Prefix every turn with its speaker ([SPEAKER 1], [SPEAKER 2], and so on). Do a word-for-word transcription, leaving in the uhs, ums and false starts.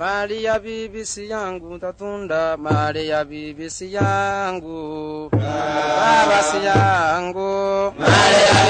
[SPEAKER 1] mali ya bibisi yangu tatunda, mali ya bibisi yangu, baba si yangu, mali ya